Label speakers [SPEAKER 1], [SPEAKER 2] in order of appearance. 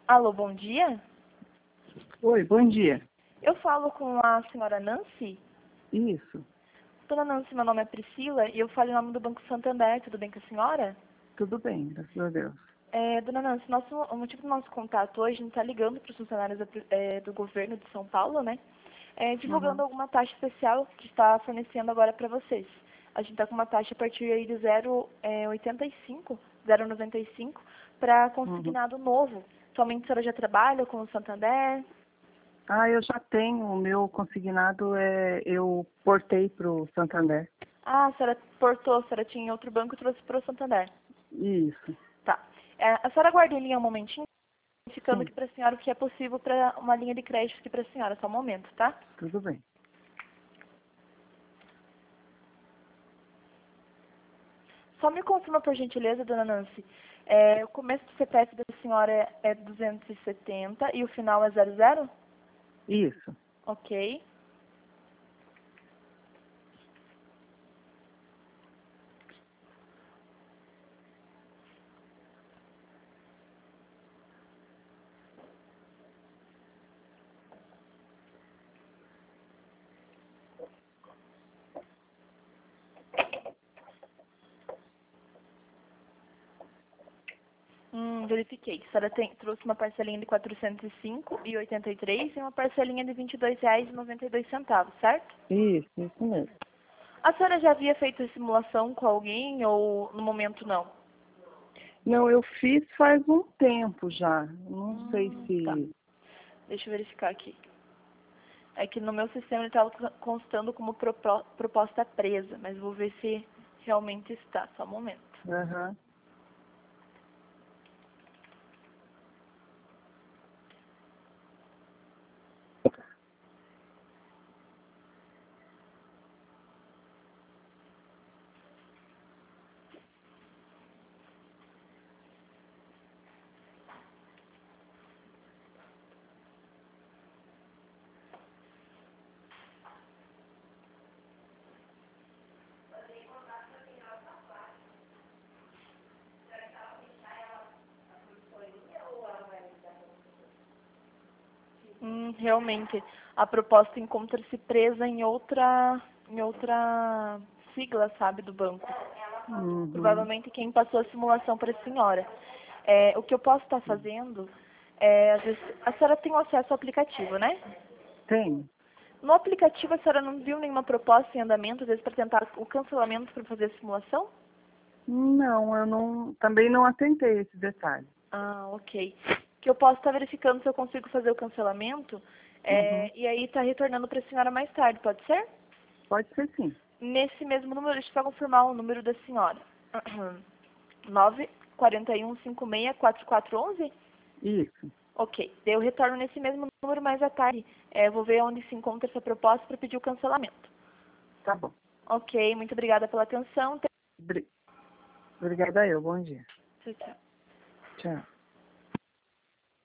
[SPEAKER 1] Alô, bom dia.
[SPEAKER 2] Oi, bom dia.
[SPEAKER 1] Eu falo com a senhora Nancy.
[SPEAKER 2] Isso,
[SPEAKER 1] Dona Nancy, meu nome é Priscila e eu falo em nome do Banco Santander. Tudo bem com a senhora?
[SPEAKER 2] tudo bem, graças a Deus.
[SPEAKER 1] Dona Nancy, o motivo do nosso contato hoje, a gente está ligando para os funcionários do governo de São Paulo, né? Divulgando
[SPEAKER 2] Uhum,
[SPEAKER 1] alguma taxa especial que está fornecendo agora para vocês. A gente está com uma taxa a partir aí de 0,85, 0,95 para
[SPEAKER 2] uhum.
[SPEAKER 1] consignado novo. Atualmente a senhora já trabalha com o Santander?
[SPEAKER 2] Eu já tenho, o meu consignado eu portei para o Santander.
[SPEAKER 1] Ah, a senhora portou, a senhora tinha em outro banco e trouxe para o Santander.
[SPEAKER 2] Isso,
[SPEAKER 1] Tá. A senhora aguarda em linha um momentinho, ficando
[SPEAKER 2] sim,
[SPEAKER 1] aqui para a senhora o que é possível para uma linha de crédito aqui para a senhora, só um momento, tá?
[SPEAKER 2] tudo bem.
[SPEAKER 1] Só me confirma, por gentileza, dona Nancy. O começo do CPF da senhora é 270 e o final é 00?
[SPEAKER 2] Isso.
[SPEAKER 1] Ok. Verifiquei. A senhora trouxe uma parcelinha de 405,83 e uma parcelinha de R$ 22,92, certo?
[SPEAKER 2] Isso mesmo.
[SPEAKER 1] A senhora já havia feito a simulação com alguém ou no momento não?
[SPEAKER 2] Não, eu fiz faz um tempo já. Não sei
[SPEAKER 1] Tá.
[SPEAKER 2] se...
[SPEAKER 1] Deixa eu verificar aqui. É que no meu sistema ele estava constando como proposta presa, mas vou ver se realmente está. Só um momento.
[SPEAKER 2] Aham.
[SPEAKER 1] Realmente, a proposta encontra-se presa em outra sigla, sabe, do banco.
[SPEAKER 2] Uhum.
[SPEAKER 1] Provavelmente quem passou a simulação para a senhora. O que eu posso estar fazendo às vezes, a senhora tem acesso ao aplicativo, né?
[SPEAKER 2] Tem?
[SPEAKER 1] No aplicativo a senhora não viu nenhuma proposta em andamento, às vezes para tentar o cancelamento para fazer a simulação?
[SPEAKER 2] Não, eu não, também não atentei esse detalhe.
[SPEAKER 1] Ah, ok. Que eu posso estar verificando se eu consigo fazer o cancelamento
[SPEAKER 2] Uhum.
[SPEAKER 1] e aí tá retornando para a senhora mais tarde, pode ser?
[SPEAKER 2] Pode ser sim.
[SPEAKER 1] Nesse mesmo número, deixa eu só confirmar o número da senhora. 941564411?
[SPEAKER 2] Isso,
[SPEAKER 1] Ok. Daí eu retorno nesse mesmo número mais à tarde. Vou ver onde se encontra essa proposta para pedir o cancelamento.
[SPEAKER 2] tá bom.
[SPEAKER 1] Ok, muito obrigada pela atenção.
[SPEAKER 2] Obri- Obrigada eu, bom dia.
[SPEAKER 1] Tchau, tchau.
[SPEAKER 2] Tchau.